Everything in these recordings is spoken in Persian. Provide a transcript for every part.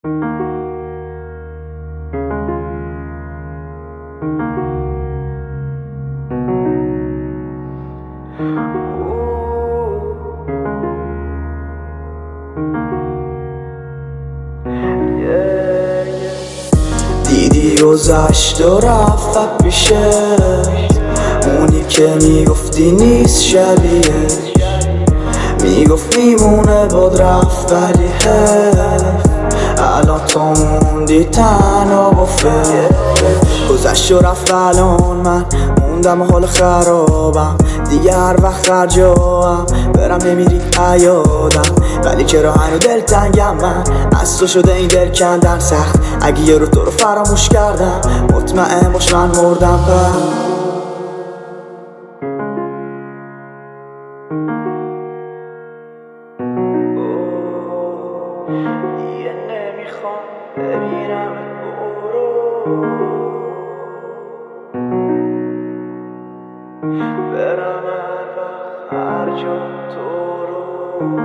دیدی گذشت و رفت پیشت، اونی که میگفتی نیست شبیه، میگفت میمونه باد رفت ولی الان تو موندی تنها با فکر. گذشت و رفت الان من موندم حال خرابم، دیگه هر وقت هر جاام برم نمیری یادم، ولی چرا هنو دلتنگم من از تو شده این دل کندن سخت. اگه یه رو تو رو فراموش کردم مطمئن باش من مردم. دیگه نمیخوام ببینمت، برو برم هر وقت هر جا تو رو.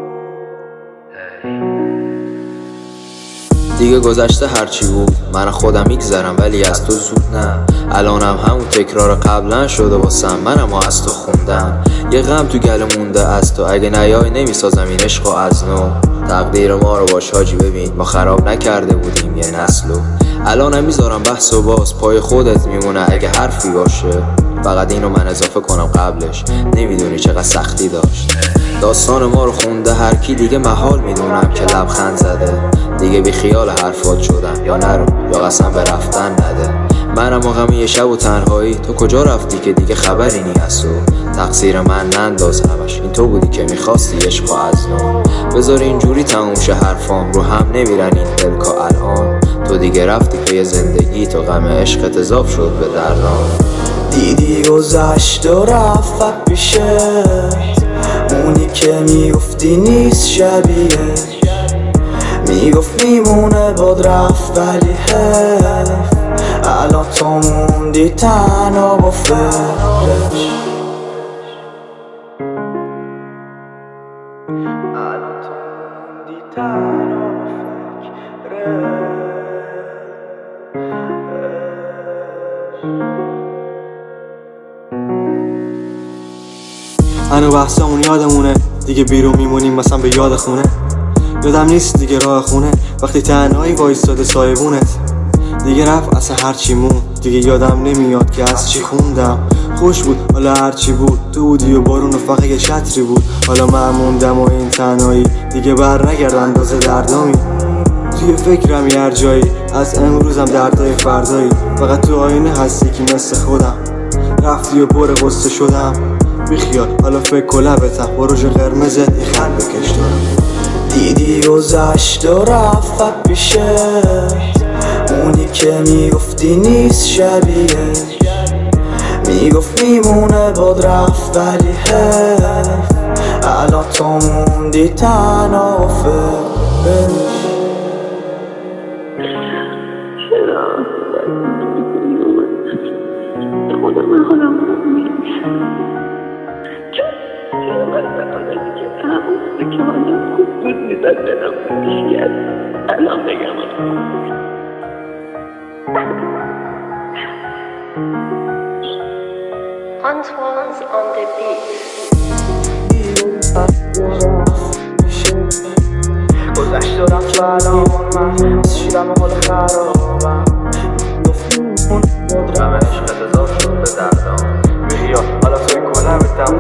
دیگه گذشته هرچی بود من خودم میگذرم ولی از تو زود نه. الانم همون تکرار قبلا شده واسم، منم از تو خوندم. یه غم تو گله مونده از تو، اگه نیای نمیسازم این عشقو از نو. تقدیر ما رو باش حاجی، ببین ما خراب نکرده بودیم یه نسلو. الانم میذارم بحث و باز پای خودت میمونه اگه حرفی باشه. فقط اینو من اضافه کنم قبلش، نمیدونی چقدر سختی داشت. داستان ما رو خونده هر کی دیگه، محال میدونم که لبخند زده. دیگه بی خیال حرفات شدم، یا نرو یا قسم به رفتن نده. منم غم یه شب و تنهایی، تو کجا رفتی که دیگه خبری نی از تو. تقصیر من ننداز همش، این تو بودی که میخواستی عشقو از نو. بذار اینجوری تموم شه حرفام، رو هم نمیرن این دلکا الان. تو دیگه رفتی پی زندگی، تو غم عشقت اضاف شد به درام. دیدی گذشت و رفت پیشت، اونی که میگفتی نیست شبیه، میگفت میمونه باد رفت ولی الان تو موندی تنها با فکرش. الان تو موندی تنها با فکرش. هنو بحثمون یادمونه، دیگه بیرون میمونیم مثلا به یاد خونه. یادم نیست دیگه راه خونه وقتی تنهایی وایستاده سایبونت. دیگه رفت اصلا هرچی مون، دیگه یادم نمیاد که از چی خوندم. خوش بود حالا هرچی بود، تو بودی و بارون و فقط یه شطری بود. حالا من موندم و این تنهایی دیگه بر نگرد اندازه دردامی. توی فکرم هر جایی، از امروزم دردای فردایی. فقط تو آینه هستی که مثل خودم، رفتی و پر غصه شدم. بیخیال حالا فکر و لبتم، با روژ قرمزت یه خط بکش دارم. دیدی گذشت و رفت پیشت، اونی که میگفتی نیست شبیه، میگفت میمونه باد رفت ولی الان تو موندی تنها و فکرش. خودم من حالم خوب نیست، چرا من بخواهدی که همون که حالم خوب بود میزد بدم بیشتر الان بگم Antoine's on the beat. گذشت و رفت الان من شیرم حال خرابم، گفتیم غم عشقت اضاف شد به دردام. بیخیال حالا فکر کنم